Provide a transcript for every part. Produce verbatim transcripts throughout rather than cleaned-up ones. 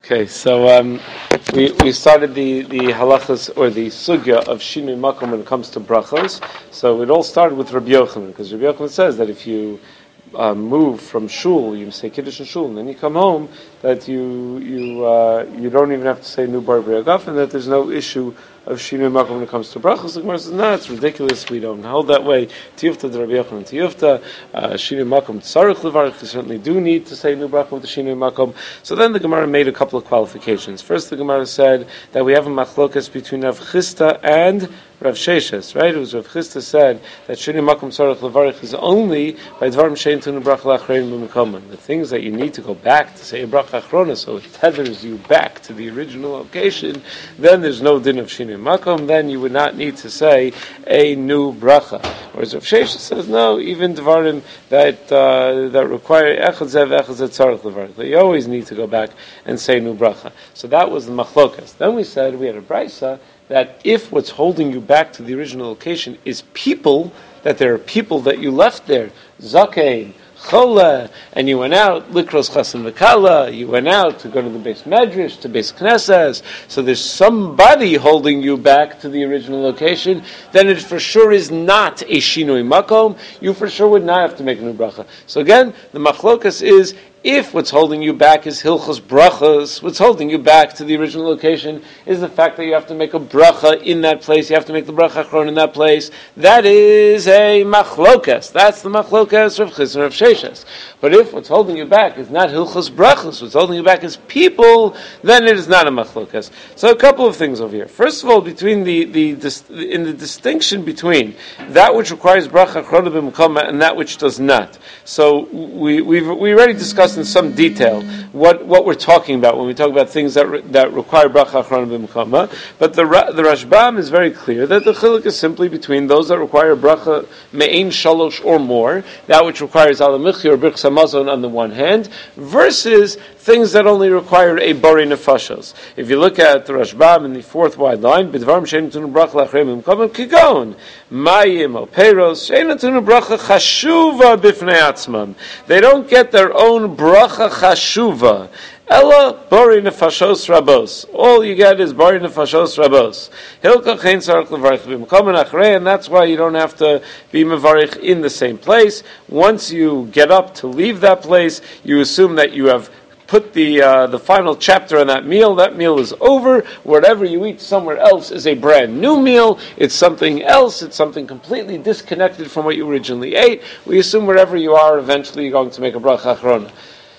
Okay, so um, we we started the, the halachas or the sugya of shinui makom when it comes to brachos. So it all started with Rabbi Yochanan, because Rabbi Yochanan says that if you uh, move from shul, you say kiddush in shul, and then you come home, that you you uh, you don't even have to say nu bar b'yagaf, and that there's no issue of shinui makom when it comes to brachos. The Gemara says, no, it's ridiculous. We don't hold that way. Tiyufta the Rabbi Yochanan tiyufta shinui makom tzarich levarich. You certainly do need to say nu bracha with the shinui makom. So then the Gemara made a couple of qualifications. First, the Gemara said that we have a machlokas between Rav Chisda and Rav Sheshes, right? It was Rav Chisda said that shinui makom tzarich levarich is only by dvarim shein tunu bracha lachrein b'mikoman. The things that you need to go back to say a bracha achrona, so it tethers you back to the original location. Then there's no din of shinui makom. Then you would not need to say a new bracha. Whereas Rav Sheshes says no, even dvarim that uh, that require echad zev echad zev tzarich levarich, you always need to go back and say new bracha. So that was the machlokas. Then we said we had a brisa that if what's holding you back to the original location is people, that there are people that you left there, zakein, chola, and you went out, likros chasen v'kala, you went out to go to the base medrash, to base knesses, so there's somebody holding you back to the original location, then it for sure is not a shinui makom, you for sure would not have to make a new bracha. So again, the machlokas is, if what's holding you back is hilchos brachas, what's holding you back to the original location is the fact that you have to make a bracha in that place, you have to make the bracha achron in that place, that is a machlokas. That's the machlokas of Chisda and of Sheshes. But if what's holding you back is not hilchos brachas, what's holding you back is people, then it is not a machlokas. So a couple of things over here. First of all, between the, the, the in the distinction between that which requires bracha achron b'mukama and that which does not. So we we've we already discussed in some detail what, what we're talking about when we talk about things that re, that require bracha achrona b'mukama. But the the Rashbam is very clear that the chiluk is simply between those that require bracha me'ein shalosh or more, that which requires alamichi or birchas hamazon on the one hand, versus things that only require a bari nefashos. If you look at the Rashbam in the fourth wide line, b'dvarim she'ein tunu bracha lachreim b'mukama kigon mayim o peiros she'ein tunu bracha chashuva b'fnei atzmam. They don't get their own bracha chashuva. Ella bari nefashos rabos. All you get is bari nefashos rabos. Hilka chein tzarich levarich b'mukama achrei, and that's why you don't have to be mevarich in the same place. Once you get up to leave that place, you assume that you have put the uh, the final chapter on that meal. That meal is over. Whatever you eat somewhere else is a brand new meal. It's something else. It's something completely disconnected from what you originally ate. We assume wherever you are, eventually you're going to make a bracha achrona.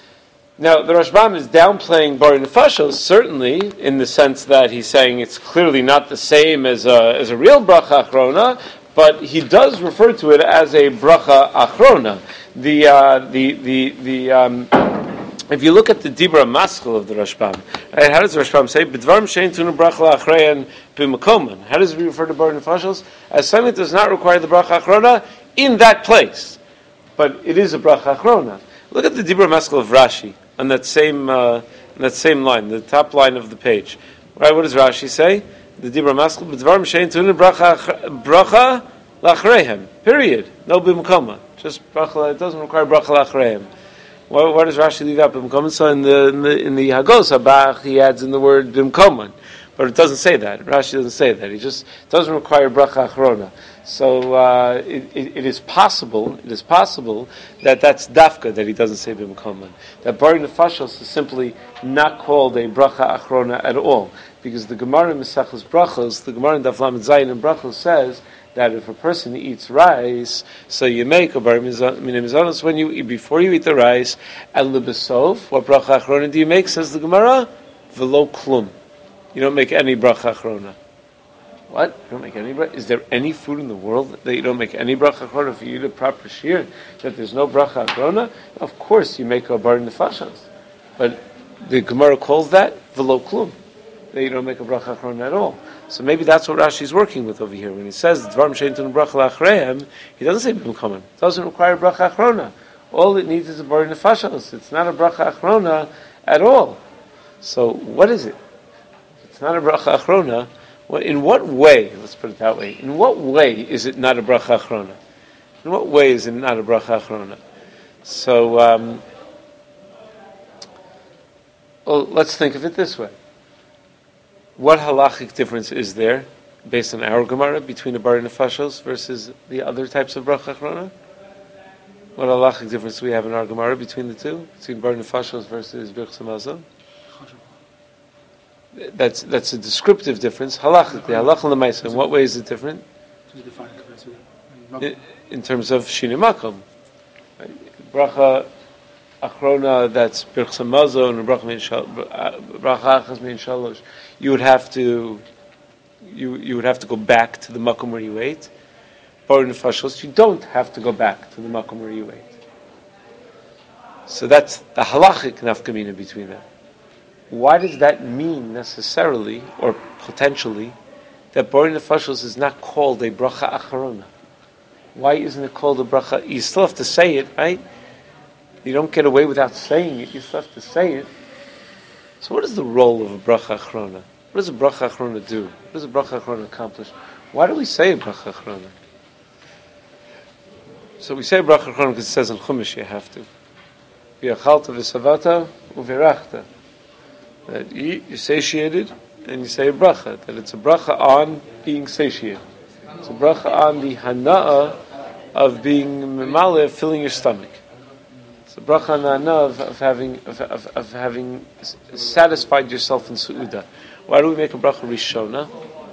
Now, the Rashbam is downplaying bari nefashos, certainly, in the sense that he's saying it's clearly not the same as a, as a real bracha achrona, but he does refer to it as a bracha achrona. The, uh, the, the, the, um, if you look at the Dibra Maskil of the Rashbam, right, how does the Rashbam say? B'dvarim she'ein tunu bracha lachrein b'makoman. How does he refer to bari nefashos? As something that does not require the bracha achrona in that place. But it is a bracha achrona. Look at the Dibra Maskil of Rashi on that same uh, on that same line, the top line of the page. Right? What does Rashi say? The Dibra Maskil b'dvarim she'ein tunu bracha bracha lachreihem. Period. No b'mukama. Just bracha. It doesn't require bracha lachreihem. Why, why does Rashi leave out b'mkoman? So in the in the, in the Hagos Habach he adds in the word b'mkoman, but it doesn't say that. Rashi doesn't say that. He just doesn't require bracha achrona. So uh, it, it, it is possible. It is possible that that's dafka that he doesn't say b'mkoman. That bari nefashos is simply not called a bracha achrona at all, because the Gemara in Mesachos Brachos, the Gemara in Daf Lamed Zayin in Brachos says that if a person eats rice, so you make a bar mizanos when you eat, before you eat the rice, and lebesov, what bracha achrona do you make? Says the Gemara, velo klum. You don't make any bracha achrona. What? You don't make any bracha? Is there any food in the world that you don't make any bracha achrona if you eat a proper shear? That there's no bracha achrona? Of course you make a bar nefashos. But the Gemara calls that velo klum. That you don't make a bracha achrona at all. So maybe that's what Rashi is working with over here. When he says dvarim she'ein tunu bracha lachreihem, he doesn't say b'mkoman. It doesn't require bracha achrona. All it needs is a bari nefashos. It's not a bracha achrona at all. So what is it? It's not a bracha achrona. Well, in what way? Let's put it that way. In what way is it not a bracha achrona? In what way is it not a bracha achrona? So. Um, Well, let's think of it this way. What halachic difference is there, based on our Gemara, between the Bar Nefashos versus the other types of bracha achrona? What halachic difference do we have in our Gemara between the two? Between Bar Nefashos versus Birchas Hamazon? That's that's a descriptive difference. Halachically, halach and lemaisa. In what way is it different? In, in terms of shinei makom. Right? Bracha achrona, that's Birchas Hamazon and bracha achas mein shalosh. You would have to you you would have to go back to the makom where you ate. Bar Nefashos, you don't have to go back to the makom where you ate. So that's the halachic nafkamina between them. Why does that mean necessarily, or potentially, that Bar Nefashos is not called a bracha acharona? Why isn't it called a bracha? You still have to say it, right? You don't get away without saying it. You still have to say it. So what is the role of a bracha acharona? What does a bracha acharona do? What does a bracha acharona accomplish? Why do we say a bracha acharona? So we say a bracha acharona because it says in Chumash you have to. V'yachalta v'savata u'virachta. That you eat, you're satiated, and you say a bracha. That it's a bracha on being satiated. It's a bracha on the hana'ah of being memale, filling your stomach. It's a bracha on the hana'ah of, of having of, of, of having satisfied yourself in su'udah. Why do we make a bracha rishona?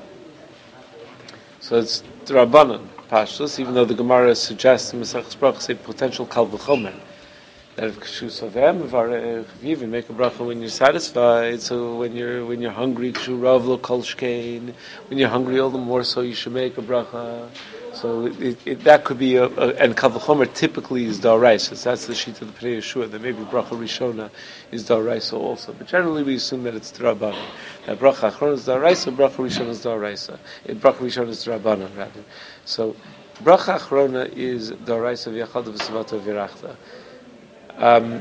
So it's Rabbanan Pashtus, even though the Gemara suggests in Maseches Brachos a potential kal v'chomer. That if kshu sovem, you even make a bracha when you're satisfied. So when you're when you're hungry, kshu rav lo kol shkein. When you're hungry, all the more so you should make a bracha. So it, it, that could be a, a and kal v'chomer typically is daraisa. So that's the sheet of the Pnei Yeshua. That maybe bracha rishona is daraisa also. But generally we assume that it's d'Rabbanan. That bracha achrona is daraisa, bracha rishona is daraisa. Bracha rishona is d'Rabbanan rather. So bracha achrona is daraisa v'yachalta v'savata v'virachta. Um,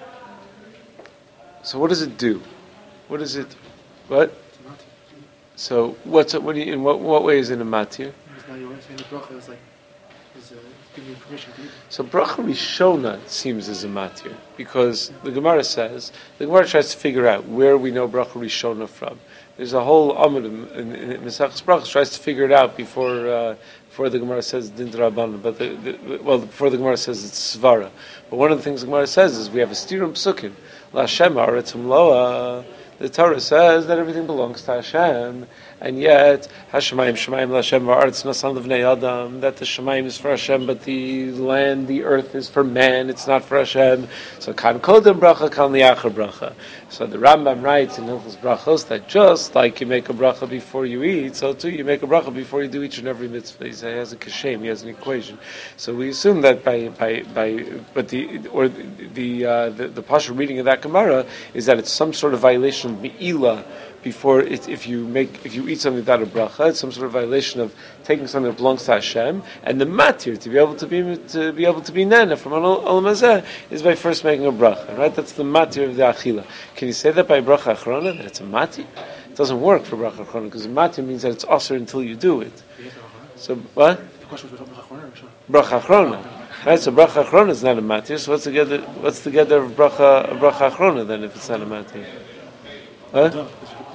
so what does it do? What is it? What? So what's what? Do you, in what what way is it a matir? So bracha rishona seems as a matir because the Gemara says the Gemara tries to figure out where we know bracha rishona from. There's a whole amud in, in, in Maseches Brachos tries to figure it out before uh, before the Gemara says din d'Rabbanan, but the, the, well before the Gemara says it's svara. But one of the things the Gemara says is we have a stirum psukim. La Hashem haaretzum loa. The Torah says that everything belongs to Hashem, and yet Hashemayim Shemayim LaHashem va'aretz nasan l'vnei Adam. That the Shemayim is for Hashem, but the land, the earth is for man. It's not for Hashem. So kan kodem bracha, kan liachar bracha. So the Rambam writes in Hilchos Brachos that just like you make a bracha before you eat, so too you make a bracha before you do each and every mitzvah. He has a kashem, he has an equation. So we assume that by by by, but the or the uh, the, the partial reading of that Gemara is that it's some sort of violation of me'ilah before it, if you make if you eat something without a bracha, it's some sort of violation of taking something that belongs to Hashem, and the matir to be able to be to be able to be nana from an olam hazeh is by first making a bracha, right? That's the matir of the achila. Can you say that by bracha achrona that it's a matir? It doesn't work for bracha achrona because matir means that it's osur until you do it. So what? Bracha achrona, right? So bracha achrona is not a matir. So what's the gather? What's the gather of bracha bracha achrona then if it's not a matir? What?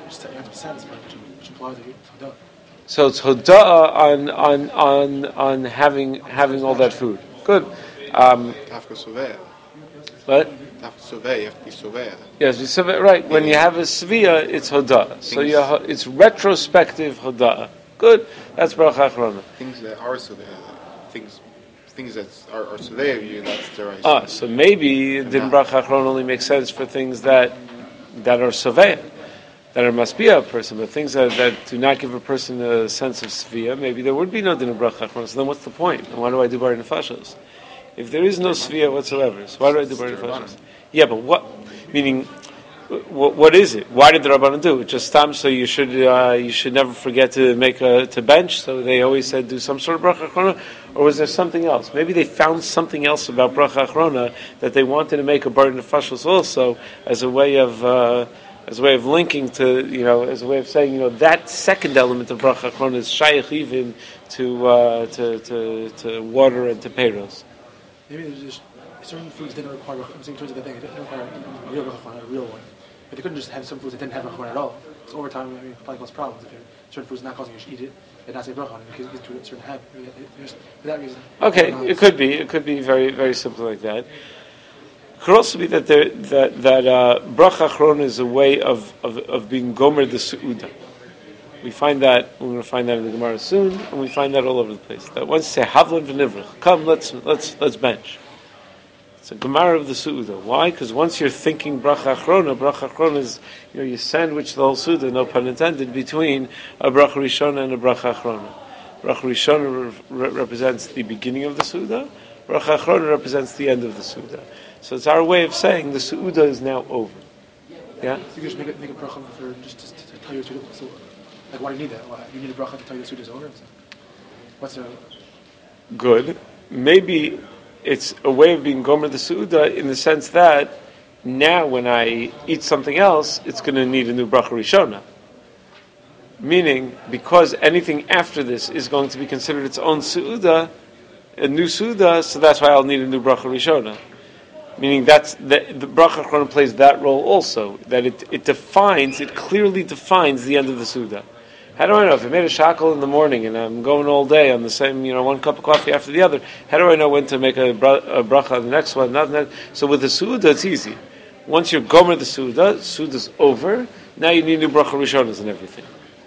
So it's hoda'ah on on on on having having all that food. Good. Um, what? Yes, we soveh. Right. When you have a svia, it's hoda'ah. So you it's retrospective hoda'ah. Good. That's bracha achrona. Things that are soveh, things things that are, are soveh of you. That's the right. Ah, so maybe then bracha achrona only makes sense for things that that are soveh. That there must be a person, but things that, that do not give a person a sense of svia, maybe there would be no din of bracha achrona. So then what's the point? And why do I do bar nefashos? If there is no svia whatsoever, so why do I do bar nefashos? Yeah, but what? Meaning, what, what is it? Why did the Rabbanan do it? Just time so you should uh, you should never forget to make a to bench. So they always said do some sort of bracha achrona, or was there something else? Maybe they found something else about bracha achrona that they wanted to make a bar nefashos also as a way of. Uh, As a way of linking to, you know, as a way of saying, you know, that second element of bracha achrona is shaykh even to, uh, to to to water and to peiros. Maybe there's just certain foods didn't require. I'm saying towards the thing, it didn't require a real bracha, a real one. But they couldn't just have some foods that didn't have bracha at all. So over time, I mean, probably cause problems. If certain foods not causing you to eat it, and not say bracha on it, because it gets to a certain habit. I mean, just for that reason. Okay, it could be. It could be very, very simple like that. It could also be that there, that that uh, bracha achrona is a way of, of, of being gomer the su'uda. We find that we're going to find that in the Gemara soon, and we find that all over the place. That once you say havlan v'nivrach, come, let's let's let's bench. It's a Gemara of the Su'uda. Why? Because once you're thinking bracha achrona, bracha achrona is, you know, you sandwich the whole Su'uda, no pun intended, between a bracha rishona and a bracha achrona. Bracha rishona re- represents the beginning of the Su'uda, bracha achrona represents the end of the Su'uda. So it's our way of saying the Su'uda is now over. Yeah? So you just make a, make a bracha for just to, to, to tell you the Su'uda. So, like, why do you need that? Why? You need a bracha to tell you the Su'uda is over? So, what's a... Good. Maybe it's a way of being gomer the Su'uda in the sense that now when I eat something else, it's going to need a new bracha rishona. Meaning, because anything after this is going to be considered its own Su'uda, a new Su'uda, so that's why I'll need a new bracha rishona. Meaning that's the, the bracha achrona plays that role also, that it, it defines, it clearly defines the end of the Su'uda. How do I know if I made a shackle in the morning and I'm going all day on the same, you know, one cup of coffee after the other? How do I know when to make a, bra- a bracha on the next one? Not that. So with the Su'uda, it's easy. Once you're gomer the Su'uda, Su'uda's over. Now you need new bracha rishonas and everything.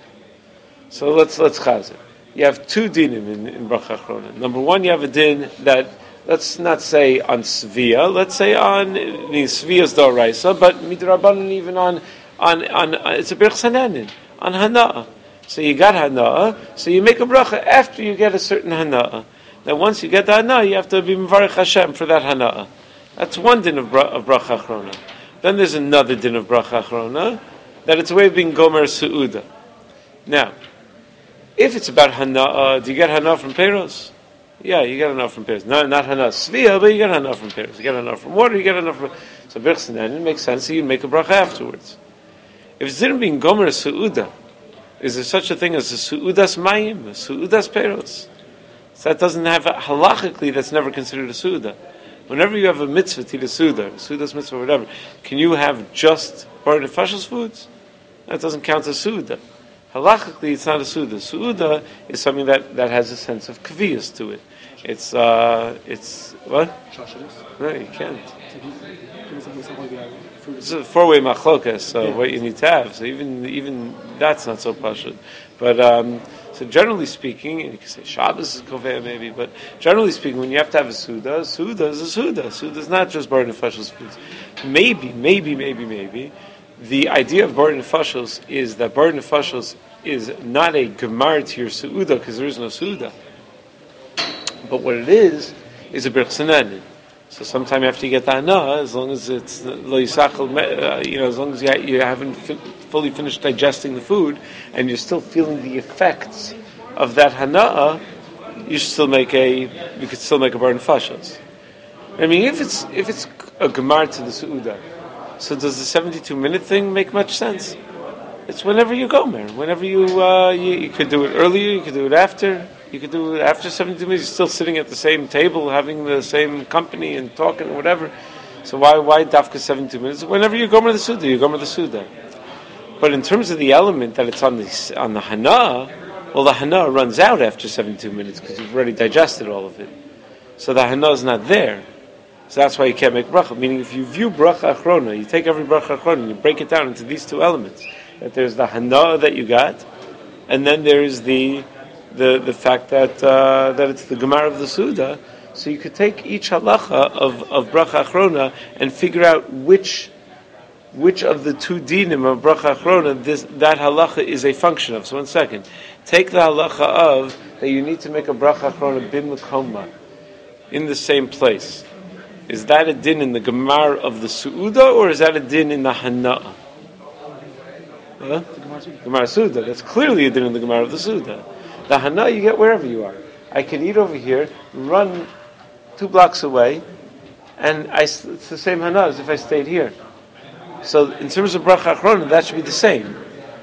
So let's let's chaz it. You have two dinim in, in bracha achrona. Number one, you have a din that, let's not say on svia, let's say on the svia's d'oraisa, but midrabanan even on on on uh, it's a berch sananin on hana'ah. So you got hana'ah, so you make a bracha after you get a certain hana'ah. Now once you get the hana'ah, you have to be mevarich Hashem for that hana'ah. That's one din of, bra- of bracha achrona. Then there's another din of bracha achrona, that it's a way of being gomer su'uda. Now, if it's about hana'ah, do you get hana'ah from peros? Yeah, you get hana'ah from peros. Not, not hana'ah svia, but you get hana'ah from peros. You get hana'ah from water, you get hana'ah from... So berch sananin, it makes sense, so you make a bracha afterwards. If it's din being gomer su'uda, is there such a thing as a su'udas mayim, a su'udas peros? So that doesn't have, a, halachically, that's never considered a su'uda. Whenever you have a mitzvah, tila su'uda, su'udas mitzvah, whatever, can you have just bar nefashos foods? That doesn't count as su'uda. Halachically, it's not a su'uda. Su'uda is something that, that has a sense of kaviyas to it. It's, uh, it's, what? No, you can't. It's a four-way machlokas, so yeah. What you need to have. So even even that's not so pashut. But um, so generally speaking, and you can say Shabbos is koveh maybe, but generally speaking, when you have to have a suda, suda is a suda. Suda is not just bar nefashos foods. Maybe, maybe, maybe, maybe, the idea of bar nefashos is that bar nefashos is not a gemar to your suda because there is no suda. But what it is is a berch sananin. So sometime after you get the hana, as long as it's lo yisachel, uh, you know, as long as you, ha- you haven't fi- fully finished digesting the food, and you're still feeling the effects of that hana, you should still make a, you could still make a bar nefashos. I mean, if it's if it's a gemar to the su'uda, so does the seventy-two minute thing make much sense? It's whenever you go, man. Whenever you, uh, you, you could do it earlier, you could do it after. You could do it after seventy-two minutes. You're still sitting at the same table, having the same company and talking and whatever. So why why dafka seventy-two minutes? Whenever you go to the suda, you go to the suda. But in terms of the element that it's on the on the hana, well, the hana runs out after seventy-two minutes because you've already digested all of it. So the hana is not there. So that's why you can't make bracha. Meaning, if you view bracha achrona, you take every bracha achrona and you break it down into these two elements. That there's the hana that you got, and then there is the the the fact that uh, that it's the gemara of the suda. So you could take each halacha of, of bracha achrona and figure out which which of the two dinim of bracha achrona this that halacha is a function of. So one second, take the halacha of that you need to make a bracha achrona b'mekoma in the same place. Is that a din in the gemara of the suuda, or is that a din in the hana? Huh? Gemara Suda. That's clearly a din in the Gemara of the Suda. The Hana you get wherever you are. I can eat over here, run two blocks away, and I, it's the same Hana as if I stayed here. So in terms of Bracha Achrona, that should be the same.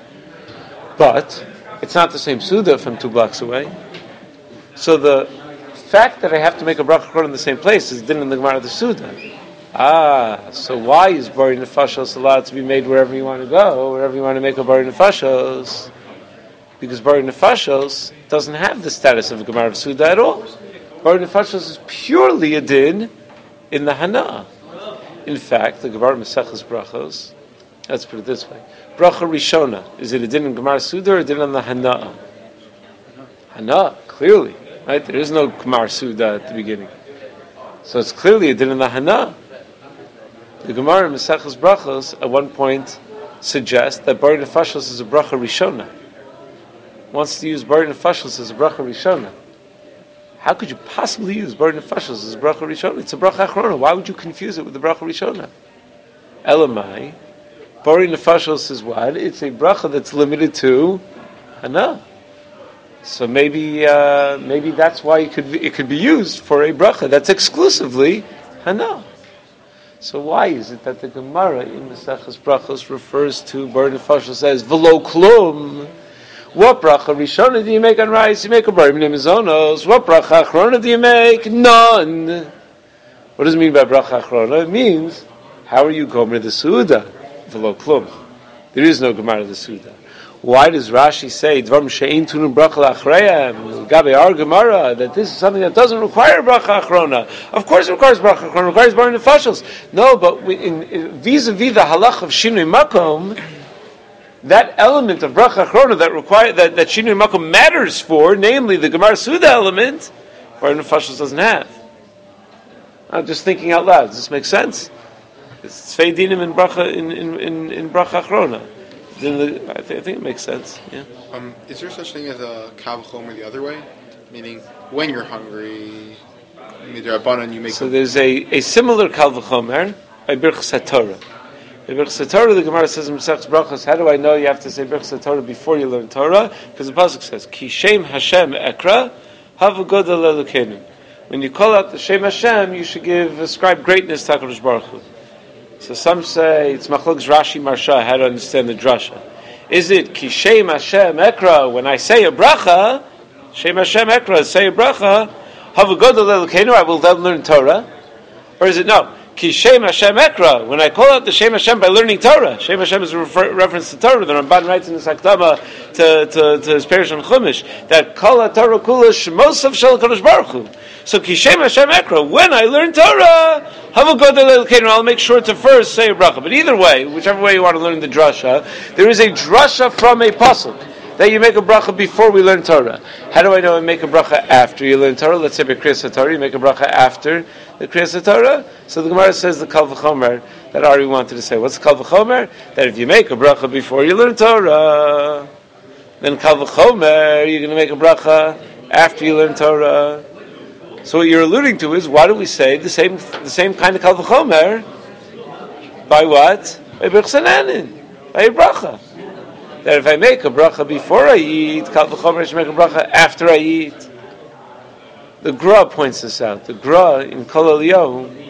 But it's not the same Suda from two blocks away. So the fact that I have to make a Bracha Achrona in the same place is din in the Gemara of the Suda. Ah, so why is Bari Nefashos allowed to be made wherever you want to go, wherever you want to make a Bari Nefashos? Because Bari Nefashos doesn't have the status of a Gemara of Suda at all. Bari Nefashos is purely a din in the Hana. In fact, the Gemara Maseches Brachos, let's put it this way. Bracha Rishona, is it a din in Gemara Suda or a din on the Hana? Hana, clearly. Right? There is no Gemara Suda at the beginning. So it's clearly a din in the Hana. The Gemara Maseches Brachos at one point suggests that Bari Nefashos is a Bracha Rishona. Wants to use Bari Nefashos as a Bracha Rishona. How could you possibly use Bari Nefashos as a Bracha Rishona? It's a Bracha Achrona. Why would you confuse it with the Bracha Rishona? Elamai, Bari Nefashos is what? It's a Bracha that's limited to Hana. So maybe uh, maybe that's why it could be, it could be used for a Bracha that's exclusively Hana. So why is it that the Gemara in Maseches Brachos refers to Bari Nefashos as V'lo Klum? What bracha rishona do you make on rice? You make a bar minim zonos. What bracha achrona do you make? None. What does it mean by bracha achrona? It means, how are you gomer the suda? V'lo klum. There is no gemara the suda. Why does Rashi say dvarim she'ein tunum bracha la'achrayim? Gabe our gemara that this is something that doesn't require bracha achrona. Of course, it requires bracha achrona. It requires bar nefashos. No, but we, in, in, vis-a-vis the halach of shinui makom, that element of bracha achrona that require that that shinui makom matters for, namely the Gemara Suda element, Bar Nefashos doesn't have. I'm just thinking out loud. Does this make sense? It's tzvei dinim in bracha in in in, in bracha achrona. The, I, th- I think it makes sense. Yeah. Um, is there such thing as a kav chomer the other way, meaning when you're hungry, midrabanan you make? So there's a, a similar kal v'chomer by Birchas HaTorah. In Birchas HaTorah, the Gemara says in Maseches Brachos, how do I know you have to say Birchas HaTorah before you learn Torah? Because the pasuk says, Ki Shem Hashem Ekra, Havu Godel Elokeinu. When you call out the Shem Hashem, you should give ascribe greatness to HaKadosh Baruch Hu. So some say it's Machlokes Rashi Marsha, how to understand the drasha. Is it Ki Shem Hashem Ekra, when I say a bracha, Shem Hashem Ekra, say a bracha, Havu Godel Elokeinu, I will then learn Torah? Or is it no? Ki Shem Hashem Ekra, when I call out the Shem Hashem by learning Torah. Shem Hashem is a refer- reference to Torah. The Ramban writes in the Sakdama to, to, to his Perish on Chumash that Kol HaTorah Kula Shmosav Shel HaKadosh Baruch Hu. So Ki Shem Hashem Ekra, when I learn Torah, Havu Godel Elokeinu, I'll make sure to first say a bracha. But either way, whichever way you want to learn the drasha, there is a drasha from a pasuk that you make a bracha before we learn Torah. How do I know I make a bracha after you learn Torah? Let's say by Kriyas HaTorah, you make a bracha after the Kriyas HaTorah. So the Gemara says the Kal V'chomer that Ari wanted to say. What's Kal V'chomer? That if you make a bracha before you learn Torah, then Kal V'chomer, you're going to make a bracha after you learn Torah. So what you're alluding to is, why do we say the same the same kind of Kal V'chomer? By what? By Birchas Hananin, by a bracha. That if I make a bracha before I eat, Kal V'chomer, I should make a bracha after I eat. The Gra points this out. The Gra in Kol Eliyahu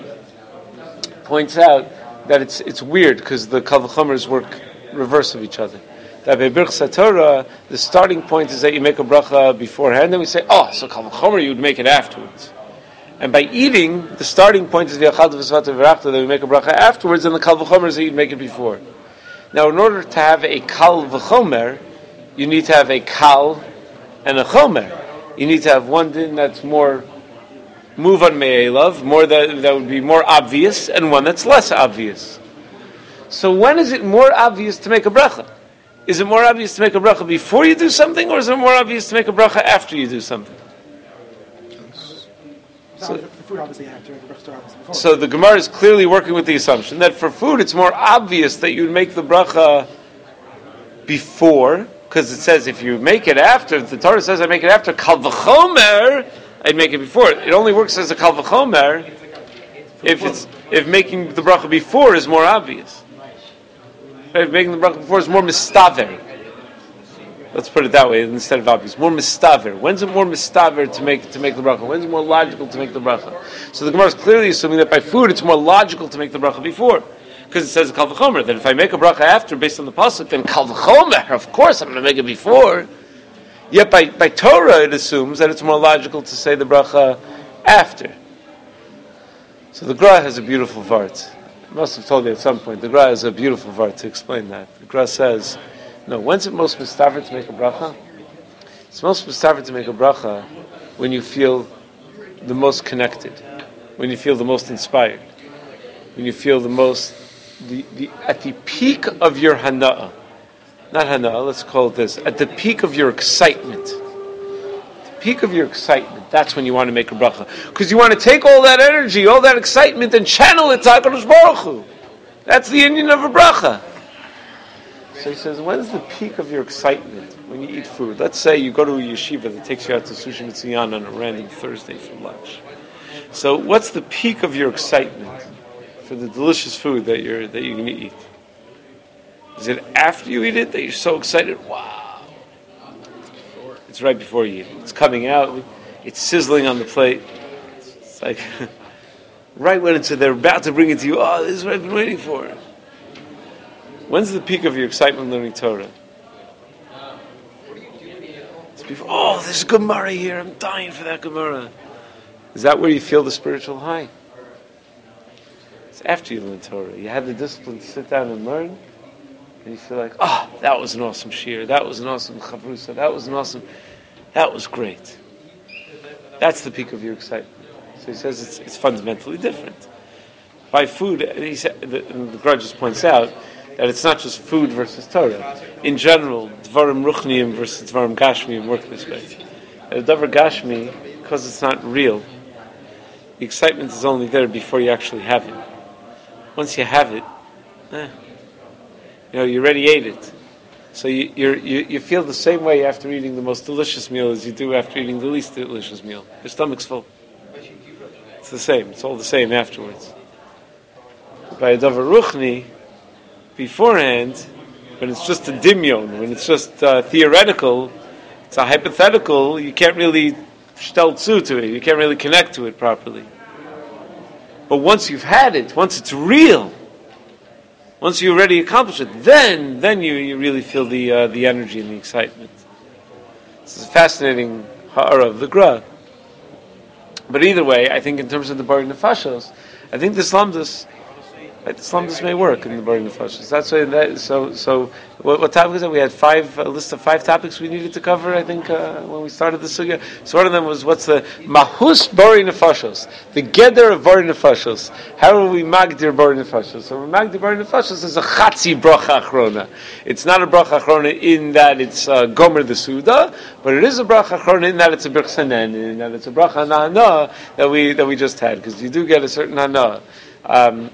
points out that it's it's weird because the Kal V'chomers work reverse of each other. That by Birchas HaTorah, the starting point is that you make a bracha beforehand, then we say, oh, so Kal V'chomer you would make it afterwards. And by eating, the starting point is V'yachad V'svat V'rachta, that we make a bracha afterwards, and the Kal V'chomer is that you'd make it before. Now, in order to have a Kal V'chomer, you need to have a Kal and a Chomer. You need to have one din that's more muvan me'elav, more that that would be more obvious, and one that's less obvious. So when is it more obvious to make a bracha? Is it more obvious to make a bracha before you do something, or is it more obvious to make a bracha after you do something? So, for food, obviously after the bracha obviously before. So the Gemara is clearly working with the assumption that for food it's more obvious that you would make the bracha before. Because it says if you make it after, the Torah says I make it after Kal V'chomer, I'd make it before. It only works as a Kal V'chomer if it's if making the bracha before is more obvious. If making the bracha before is more mistaver. Let's put it that way instead of obvious. More mistaver. When's it more mistaver to make to make the bracha? When's it more logical to make the bracha? So the Gemara is clearly assuming that by food it's more logical to make the bracha before. Because it says Kal V'chomer, that if I make a bracha after based on the pasuk, then Kal V'chomer, of course I'm going to make it before. Yet by, by Torah it assumes that it's more logical to say the bracha after. So the Gra has a beautiful vart. I must have told you at some point, the Gra has a beautiful vart to explain that. The Gra says, no, when's it most mistaver to make a bracha? It's most mistaver to make a bracha when you feel the most connected, when you feel the most inspired, when you feel the most, the, the at the peak of your hana'ah. Not hana'ah, let's call it this. At the peak of your excitement. The peak of your excitement, that's when you want to make a bracha. Because you want to take all that energy, all that excitement, and channel it to HaKadosh Baruch Hu. That's the union of a bracha. So he says, when's the peak of your excitement when you eat food? Let's say you go to a yeshiva that takes you out to Sushi Mitzian on a random Thursday for lunch. So what's the peak of your excitement for the delicious food that you're that you're going to eat? Is it after you eat it that you're so excited? Wow! It's right before you eat it. It's coming out. It's sizzling on the plate. It's like right when it's they're about to bring it to you. Oh, this is what I've been waiting for. When's the peak of your excitement learning Torah? It's before. Oh, there's a Gemara here. I'm dying for that Gemara. Is that where you feel the spiritual high? It's after you learn Torah. You have the discipline to sit down and learn, and you feel like, oh, that was an awesome shiur. That was an awesome chavrusa. That was an awesome. That was great. That's the peak of your excitement. So he says it's, it's fundamentally different. By food, he said, the, the Gra just points out that it's not just food versus Torah. In general, Dvarim Ruchniim versus Dvarim Gashmiim work this way. A Dvar Gashmi, because it's not real, the excitement is only there before you actually have it. Once you have it, eh, you know, you already ate it. So you, you're, you you feel the same way after eating the most delicious meal as you do after eating the least delicious meal. Your stomach's full. It's the same. It's all the same afterwards. By a Davar Ruchni, beforehand, when it's just a dimyon, when it's just uh, theoretical, it's a hypothetical, you can't really shtel tzu to it, you can't really connect to it properly. But once you've had it, once it's real, once you already accomplished it, then then you, you really feel the uh, the energy and the excitement. This is a fascinating ha'ara of the Gra. But either way, I think in terms of the Bari Nefashos, I think the Slamdus, right, the Slamdus may work in the Bari Nefashos. That's why that, so so what, what topic is that? We had five a list of five topics we needed to cover, I think, uh, when we started the sugya. So one of them was what's the Mahus Bari Nefashos, the Geder of Bari Nefashos. How are we Magdir Bari Nefashos? So Magdir Bari Nefashos is a Chatzi Bracha Achrona. It's not a Bracha Achrona in that it's uh, Gomer the Suda, but it is a Bracha Achrona in that it's a Birch Sanen, in that it's a Bracha Na'ana that we that we just had, because you do get a certain Hana. Um,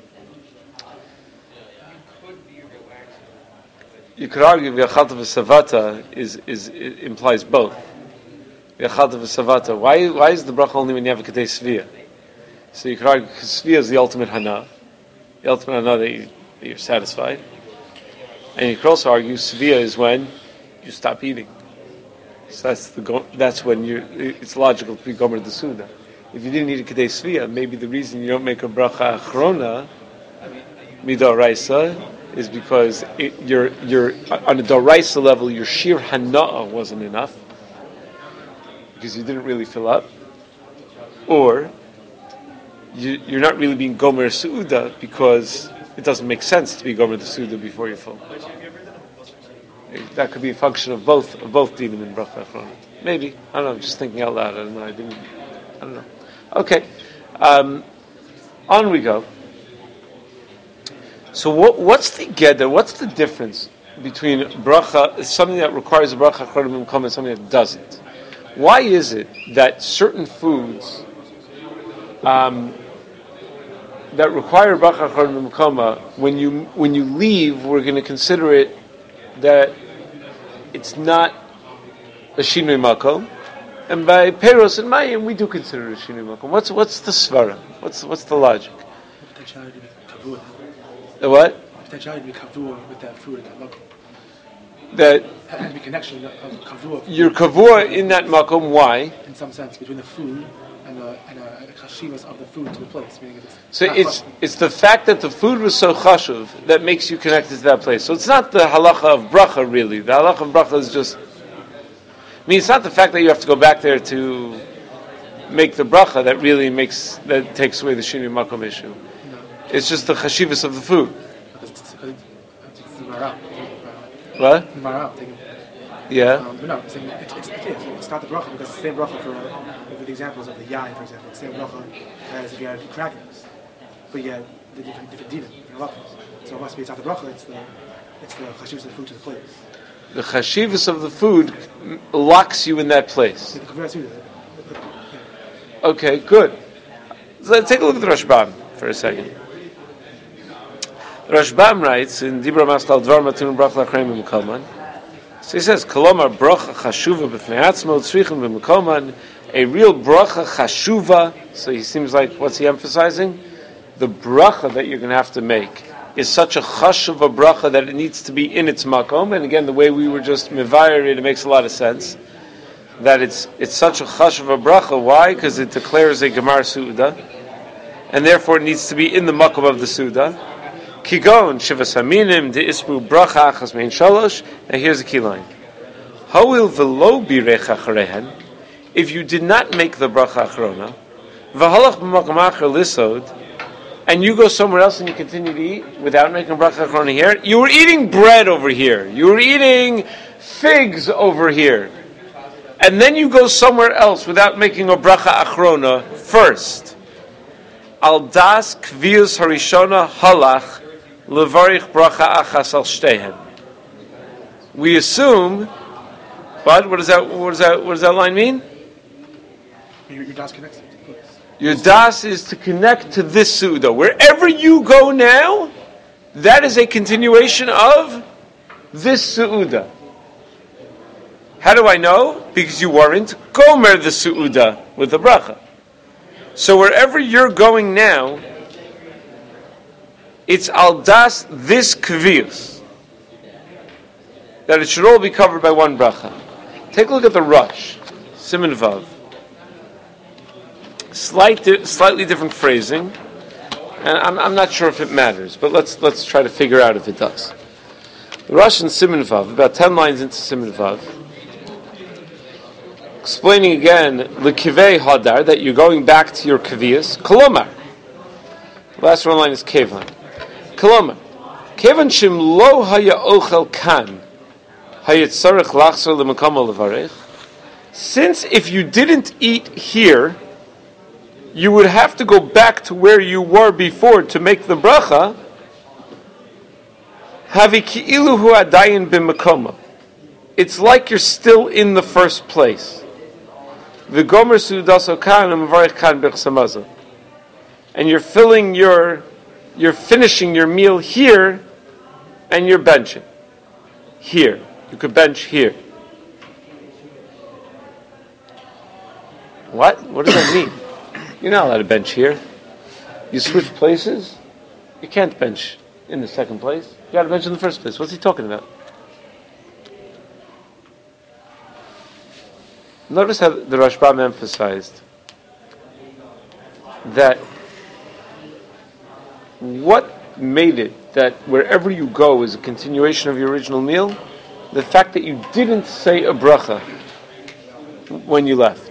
You could argue V'yachalta v'savata is is it implies both. V'yachalta v'savata. Why why is the bracha only when you have a kedei svia? So you could argue because svia is the ultimate hana, the ultimate hana that, you, that you're satisfied. And you could also argue svia is when you stop eating. So that's the that's when you it's logical to be gomer the suda. If you didn't eat a kedei svia, maybe the reason you don't make a bracha achrona midoraisa is because it, you're, you're, on a doraisa level, your sheer hana'ah wasn't enough, because you didn't really fill up, or you, you're not really being gomer su'uda, because it doesn't make sense to be gomer the su'uda before you're full. That could be a function of both, of both dinim and bracha achrona. Maybe, I don't know, I'm just thinking out loud, I don't know, I didn't, I don't know. Okay, um, on we go. So what, what's the geder? What's the difference between bracha, something that requires a bracha achrona b'mkoma, and something that doesn't? Why is it that certain foods um, that require bracha achrona b'mkoma, when you when you leave, we're going to consider it that it's not a shinui makom, and by peros and mayim we do consider it a shinui makom. What's what's the svara? What's what's the logic? The what? Potentiality to be kavua with that food in that makom. That has to be connection of kavua. You're kavua in that makom. Why? In some sense, between the food and the and the chashivas of the food to the place. Meaning it's so it's it's the fact that the food was so chashuv that makes you connected to that place. So it's not the halacha of bracha really. The halacha of bracha is just. I mean, it's not the fact that you have to go back there to make the bracha that really makes that takes away the shinui makom issue. No. It's just the chashivas of the food. Because it's, because it's, it's the Maral. What? The Maral. taking- Yeah. Um, but no, it's, it's, it's, it's, it's not the bracha because it's the same bracha for, for the examples of the yain, for example. It's the same bracha as if you had crackers, but you had the different different dinim, different halachos. So it must be it's not the bracha. It's the it's the chashivas of the food to the place. The chashivas of the food locks you in that place. The Kaveh Suda, the- the- yeah. Okay, good. So let's take a look at the Rashbam for a second. The Rashbam writes in Dibra Maskal Dvar Matun Bracha Lachreim B'Mekoman. So he says, Kolomar bracha chashuva b'fnei atzmo tzrichen b'mekoman. A real bracha chashuva. So he seems like, what's he emphasizing? The bracha that you're going to have to make is such a chashuva bracha that it needs to be in its makom. And again, the way we were just mivayir it, it makes a lot of sense. That it's it's such a chashuva bracha. Why? Because it declares a gemar suda, and therefore it needs to be in the makom of the suda. Kigon shivas haminim de isbu bracha achas mein shalosh. Now here's a key line. Ha'il v'lo birech acharehen. If you did not make the bracha achrona, v'halach b'makam acher lisod, and you go somewhere else and you continue to eat without making bracha achrona here, you were eating bread over here. You were eating figs over here. And then you go somewhere else without making a bracha achrona first. Al das kvius harishona halach levarich bracha achas al shtehen. We assume, but what does that what does that what does that line mean? Your, your das connects to the place. Your das is to connect to this suda. Wherever you go now, that is a continuation of this suda. How do I know? Because you weren't gomer the su'uda with the bracha. So wherever you're going now, it's al das this kvius. That it should all be covered by one bracha. Take a look at the Rush, Siman Vav. Slight, di- slightly different phrasing, and I'm, I'm not sure if it matters, but let's let's try to figure out if it does. The Rush in Siman Vav, about ten lines into Siman Vav, explaining again the kivei hadar, that you're going back to your kaviyas. Kolomar. The last one line is kevan. Kolomar. Kevan shim lo haya ochel kan haya tzarech lachzor lemakam levarech. Since if you didn't eat here, you would have to go back to where you were before to make the bracha. Havi ki'ilu hu adayin b'makoma. It's like you're still in the first place. The gomer sudaso kan u'mavarich kan b'chsamaza, and you're filling your, you're finishing your meal here, and you're benching here. You could bench here. What? What does that mean? You're not allowed to bench here. You switch places. You can't bench in the second place. You got to bench in the first place. What's he talking about? Notice how the Rashbam emphasized that what made it that wherever you go is a continuation of your original meal, the fact that you didn't say a bracha when you left.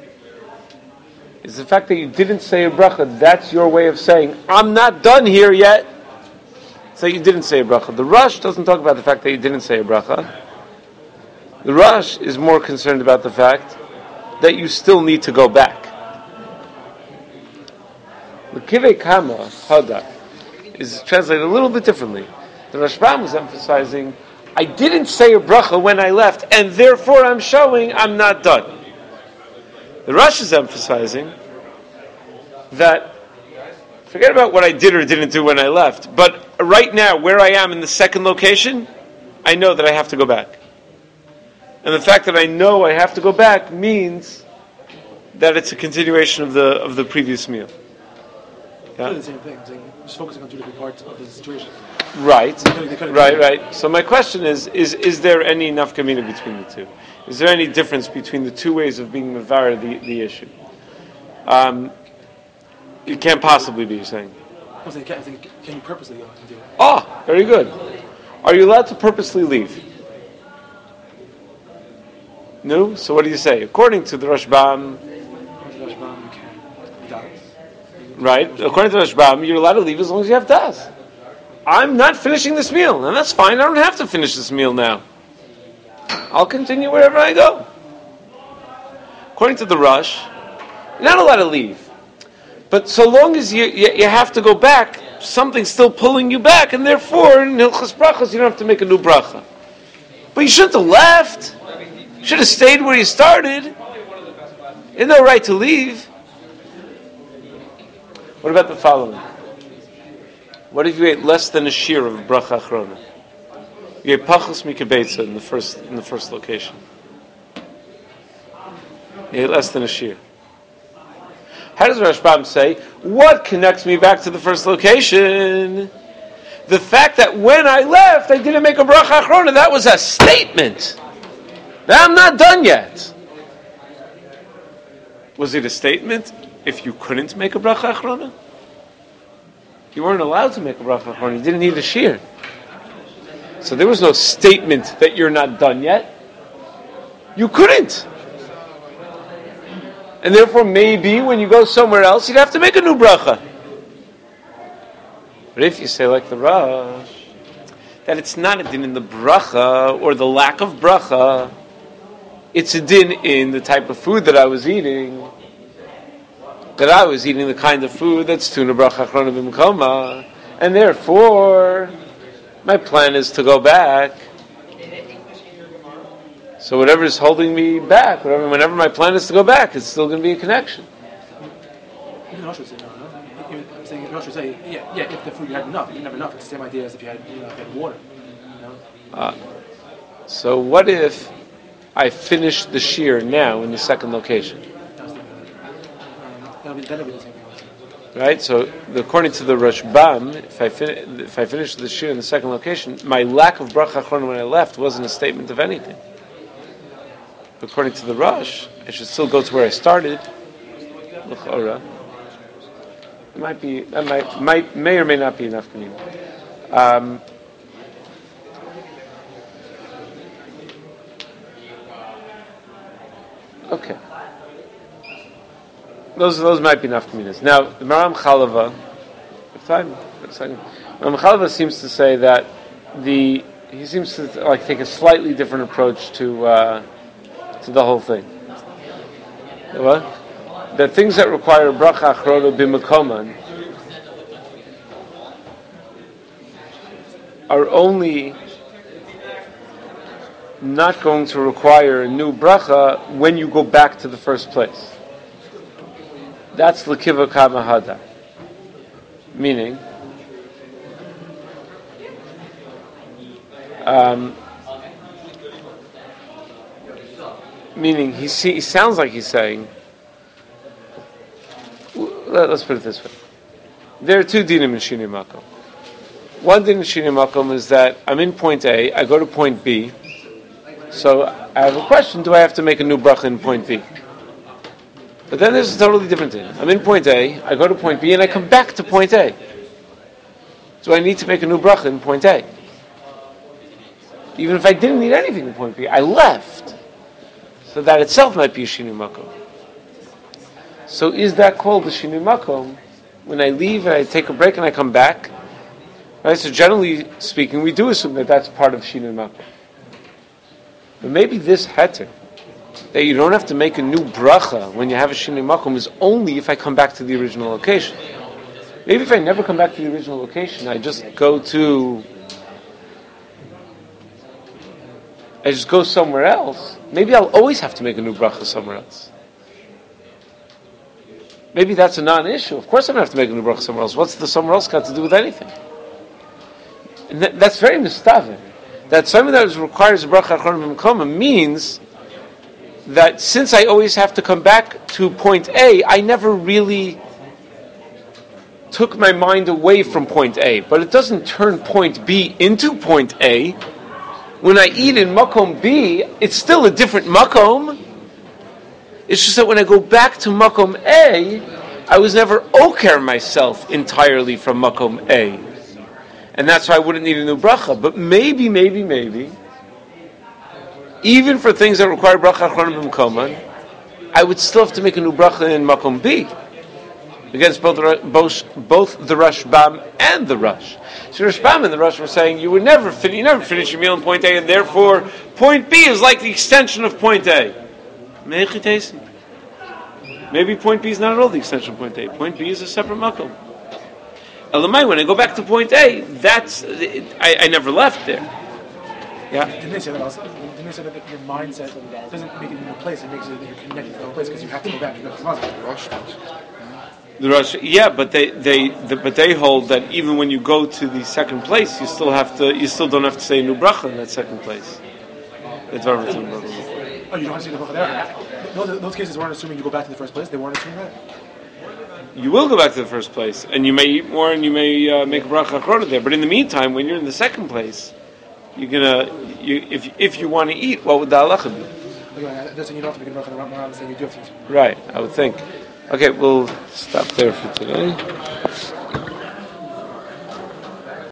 Is the fact that you didn't say a bracha, that's your way of saying, I'm not done here yet. So you didn't say a bracha. The Rush doesn't talk about the fact that you didn't say a bracha. The Rush is more concerned about the fact that you still need to go back. The Kivei Kama Hadar is translated a little bit differently. The Rashbam was emphasizing, I didn't say a bracha when I left, and therefore I'm showing I'm not done. The Rush is emphasizing that forget about what I did or didn't do when I left, but right now, where I am in the second location, I know that I have to go back. And the fact that I know I have to go back means that it's a continuation of the of the previous meal. Yeah? It's the same thing. It's like just focusing on two different parts of the situation. Right, They could've- they could've right, been- right. So my question is, is is there any nafkamina between the two? Is there any difference between the two ways of being mevar the, the issue? Um, it can't possibly be, you're saying. I was saying, can, I think, can you purposely go and do it? Oh, very good. Are you allowed to purposely leave? No? So what do you say? According to the Rashbam, Rashbam, right? According to Rashbam, you're allowed to leave as long as you have das. I'm not finishing this meal, and that's fine. I don't have to finish this meal now. I'll continue wherever I go. According to the Rush, you're not allowed to leave. But so long as you, you, you have to go back, something's still pulling you back, and therefore, in Hilchas Brachos, you don't have to make a new bracha. But you shouldn't have left. You should have stayed where you started. You had no right to leave. What about the following? What if you ate less than a shear of bracha achrona? You ate pachos mikabetza in the first in the first location. You ate less than a shear. How does Rashbam say, what connects me back to the first location? The fact that when I left, I didn't make a bracha achrona, that was a statement. That I'm not done yet. Was it a statement if you couldn't make a bracha achrona? You weren't allowed to make a bracha achrona. You didn't need a shear. So there was no statement that you're not done yet. You couldn't. And therefore, maybe when you go somewhere else, you'd have to make a new bracha. But if you say like the Rosh, that it's not a din in the bracha or the lack of bracha, it's a din in the type of food that I was eating. That I was eating the kind of food that's tuna bracha achrona b'mkoma, and therefore, my plan is to go back. So whatever is holding me back, whatever, whenever my plan is to go back, it's still going to be a connection. Even Rosh would say no, no. Even, I'm saying Rosh would say, yeah, yeah, if the food you had enough, you didn't have enough. It's the same idea as if you had, you know, if you had water. You know? Uh, so what if I finish the shear now in the second location? Um, that'll be, that'll be the same thing also. Right? So the, according to the Rashbam, if I, fin- if I finish the shear in the second location, my lack of bracha achrona when I left wasn't a statement of anything. According to the Rosh, I should still go to where I started. L'chora. It might be, that might, might, may or may not be enough for you. Um, okay. Those those might be enough communities. Now, the Maram Chalava, time, Maram Chalava seems to say that the he seems to like take a slightly different approach to. Uh, to the whole thing. What? That things that require bracha achrona b'makoman are only not going to require a new bracha when you go back to the first place. That's l'kiva kamahada. Meaning, um, Meaning, he, see, he sounds like he's saying, let, us put it this way. There are two dinim in Shinui Makom. One din in Shinui Makom is that I'm in point A, I go to point B, so I have a question, do I have to make a new bracha in point B? But then there's a totally different din. I'm in point A, I go to point B, and I come back to point A. Do I need to make a new bracha in point A? Even if I didn't need anything in point B, I left. So that itself might be a Shinui Makom. So is that called the Shinui Makom? When I leave and I take a break and I come back? Right, so generally speaking, we do assume that that's part of Shinui Makom. But maybe this heter, that you don't have to make a new bracha when you have a Shinui Makom, is only if I come back to the original location. Maybe if I never come back to the original location, I just go to... I just go somewhere else, maybe I'll always have to make a new bracha somewhere else. Maybe that's a non-issue. Of course I'm going to have to make a new bracha somewhere else. What's the somewhere else got to do with anything? And that, that's very mistaveh. That something that requires a bracha achrona b'mkoma means that since I always have to come back to point A, I never really took my mind away from point A. But it doesn't turn point B into point A. When I eat in Makom B, it's still a different Makom. It's just that when I go back to Makom A, I was never oker myself entirely from Makom A. And that's why I wouldn't need a new bracha. But maybe, maybe, maybe, even for things that require bracha achrona b'mkoman, I would still have to make a new bracha in Makom B. against both the, both both the Rashbam and the Rush. So Rashbam and the Rush were saying you would never fin- you never finish your meal in point A, and therefore point B is like the extension of point A. Maybe point B is not at all the extension of point A. Point B is a separate makom. Elamai, when I go back to point A, that's I, I never left there. Yeah. Didn't they say that also? Didn't they say that your mindset doesn't make it in your place? It makes it that you're connected to the place because you have to go back to the closet. Rush. The Rush, yeah, but they they the, but they hold that even when you go to the second place, you still have to you still don't have to say nu bracha in that second place. It's very much. Oh, you don't have to say the bracha there. Those, those cases weren't assuming you go back to the first place. They weren't assuming that. You will go back to the first place, and you may eat more, and you may uh, make a bracha achrona there. But in the meantime, when you're in the second place, you're gonna you if if you want to eat, what would the halacha be? Okay, that's you don't have to make a bracha around the same you do have to. Right, I would think. Okay, we'll stop there for today.